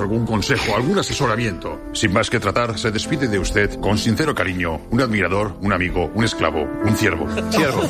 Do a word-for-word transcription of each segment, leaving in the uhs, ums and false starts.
algún consejo, algún asesoramiento. Sin más que tratar, se despide de usted con sincero cariño, un admirador, un amigo, un esclavo, un ciervo. Ciervo.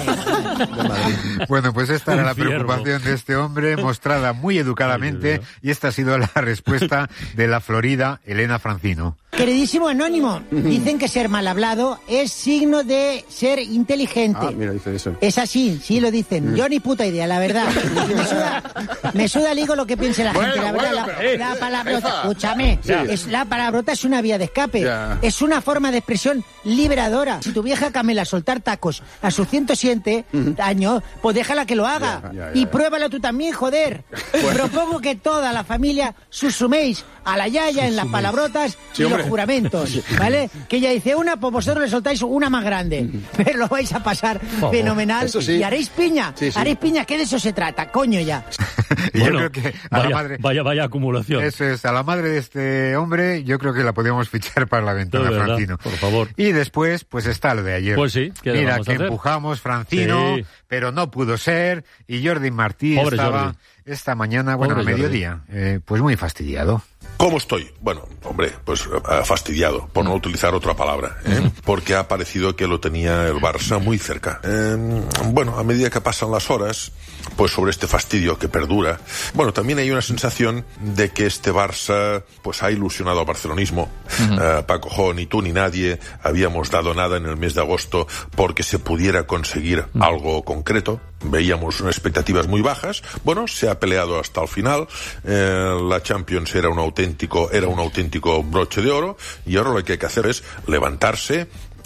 Bueno, pues esta era la preocupación de este hombre, mostrada muy educadamente, y esta ha sido la respuesta de la Florida, Elena Francino. Queridísimo Anónimo, dicen que ser mal hablado es signo de ser inteligente. Ah, mira, dice eso. Es así, sí lo dicen. Yo ni puta idea, la verdad. Me suda, me suda el higo lo que piense la gente, Bueno, la verdad. bueno, la, pero, la eh, palabrota, jefa. escúchame, Sí. es, la palabrota es una vía de escape. Ya. Es una forma de expresión liberadora. Si tu vieja Camela soltar tacos a sus ciento siete años, pues déjala que lo haga. Ya, ya, ya, y ya. pruébalo tú también, joder. Propongo que toda la familia susuméis a la yaya en las palabrotas Sí, y los hombre. juramentos, ¿vale? Que ella dice una, pues vosotros le soltáis una más grande. Pero lo vais a pasar favor. fenomenal. Eso sí. Y haréis piña. Sí, sí. Haréis piña, que de eso se trata, coño ya. Y yo Bueno, creo que a vaya, la madre... vaya, vaya acumulación. Eso es, a la madre de este hombre, yo creo que la podíamos fichar para la ventana, De verdad, Francino. por favor. Y después, pues está lo de ayer. Pues sí, ¿qué le Mira, vamos a que hacer? empujamos, Francino, Sí. pero no pudo ser, y Jordi Martí Pobre estaba Jordi. esta mañana, bueno, Pobre a mediodía, eh, pues muy fastidiado. ¿Cómo estoy? Bueno, hombre, pues eh, fastidiado, por no utilizar otra palabra, ¿eh? Porque ha parecido que lo tenía el Barça muy cerca. Eh, bueno, a medida que pasan las horas, pues sobre este fastidio que perdura, bueno, también hay una sensación de que este Barça pues ha ilusionado al barcelonismo. Uh-huh. Eh, Paco Jo, ni tú ni nadie habíamos dado nada en el mes de agosto porque se pudiera conseguir uh-huh. algo concreto. Veíamos unas expectativas muy bajas. Bueno, se ha peleado hasta el final. Eh, la Champions era un auténtico, era un auténtico broche de oro, y ahora lo que hay que hacer es levantarse,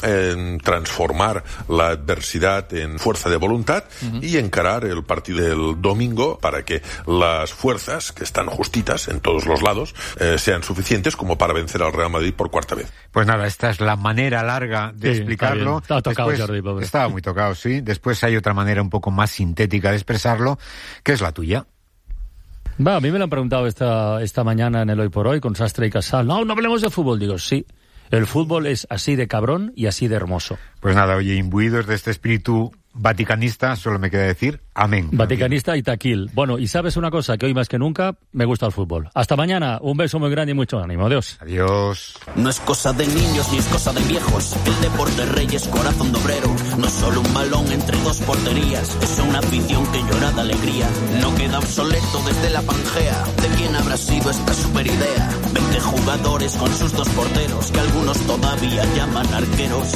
en transformar la adversidad en fuerza de voluntad uh-huh. y encarar el partido del domingo para que las fuerzas, que están justitas en todos los lados, eh, sean suficientes como para vencer al Real Madrid por cuarta vez. Pues nada, esta es la manera larga de Sí, explicarlo. está bien. Estaba tocado, Después, Jordi, pobre. estaba muy tocado, sí. Después hay otra manera un poco más sintética de expresarlo, que es la tuya. Va, a mí me lo han preguntado esta, esta mañana en el Hoy por Hoy con Sastre y Casal. No, no hablemos de fútbol. Digo, sí. El fútbol es así de cabrón y así de hermoso. Pues nada, oye, imbuidos de este espíritu vaticanista, solo me queda decir amén. Vaticanista y taquil. Bueno, y sabes una cosa, que hoy más que nunca me gusta el fútbol. Hasta mañana, un beso muy grande y mucho ánimo. Adiós. Adiós. No es cosa de niños ni es cosa de viejos. El deporte rey es corazón de obrero. No es solo un balón entre dos porterías. Es una afición que llora de alegría. No queda obsoleto desde la Pangea. ¿De quién habrá sido esta super idea? Veinte jugadores con sus dos porteros, que algunos todavía llaman arqueros.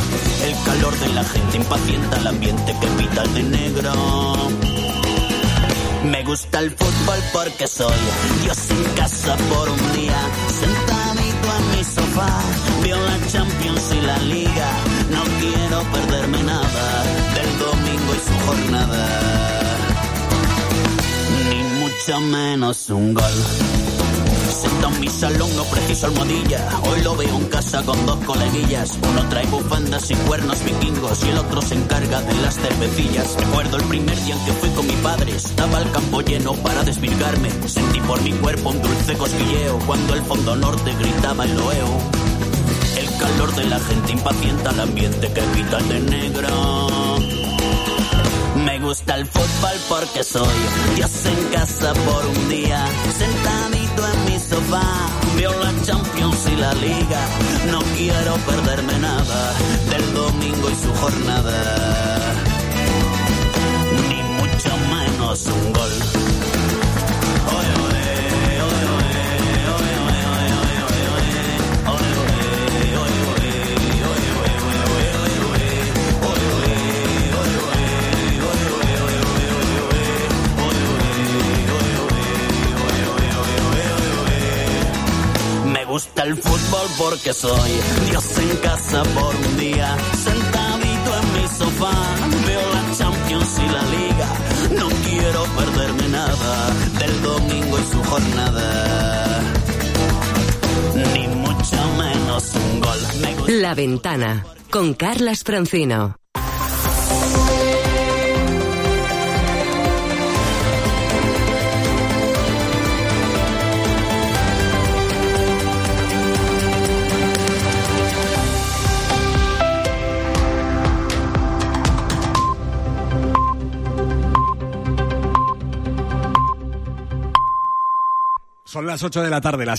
El calor de la gente impacienta el ambiente que pita el de negro. Me gusta el fútbol porque soy Dios en casa por un día. Sentadito en mi sofá, veo la Champions y la Liga. No quiero perderme nada del domingo y su jornada, ni mucho menos un gol. Sentado en mi salón, no preciso almohadilla. Hoy lo veo en casa con dos coleguillas. Uno trae bufandas y cuernos vikingos y el otro se encarga de las cervecillas. Recuerdo el primer día en que fui con mi padre. Estaba el campo lleno para desvirgarme. Sentí por mi cuerpo un dulce cosquilleo cuando el fondo norte gritaba el loeo. El calor de la gente impacienta el ambiente que pita el de negro. Me gusta el fútbol porque soy Dios en casa por un día. Sentadito en mi sofá, veo la Champions y la Liga. No quiero perderme nada del domingo y su jornada, ni mucho menos un gol. Oye, oye, oye, oye, oye, oye, oye, oye, oye, oye, me gusta el fútbol porque soy Dios en casa por un día. Sentadito en mi sofá, veo la Champions y la Liga. No quiero perderme nada del domingo y su jornada, ni mucho menos un gol. Me gusta... La Ventana, con Carlas Francino. Son las ocho de la tarde, las